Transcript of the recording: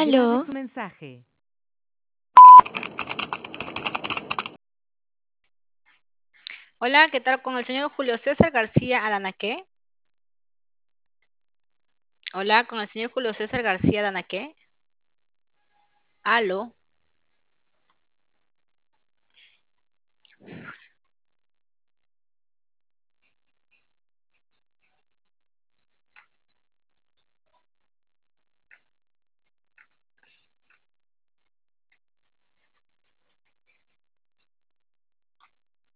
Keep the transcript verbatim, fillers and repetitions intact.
Grabe Aló, tu mensaje. Hola, ¿qué tal con el señor Julio César García Adanaque? Hola, con el señor Julio César García Adanaque. Aló.